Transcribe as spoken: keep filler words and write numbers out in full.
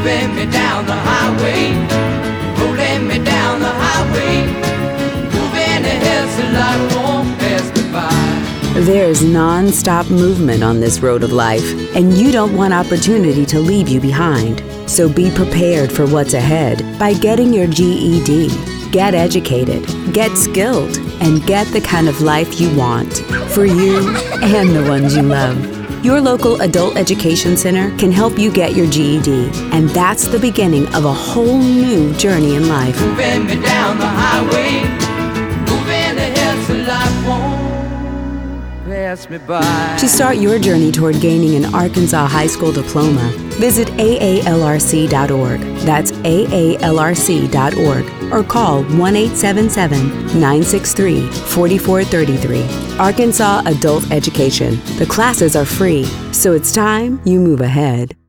moving me down the highway, rolling me down the highway, moving ahead so life won't pass me by. There's non-stop movement on this road of life, and you don't want opportunity to leave you behind. So be prepared for what's ahead by getting your G E D. Get educated, get skilled, and get the kind of life you want for you and the ones you love. Your local adult education center can help you get your G E D, and that's the beginning of a whole new journey in life. Moving me down the highway, moving ahead so life won't pass me by. To start your journey toward gaining an Arkansas high school diploma, visit A A L R C dot org. That's A A L R C dot org. Or call one eight seven seven, nine six three, four four three three. Arkansas Adult Education. The classes are free, so it's time you move ahead.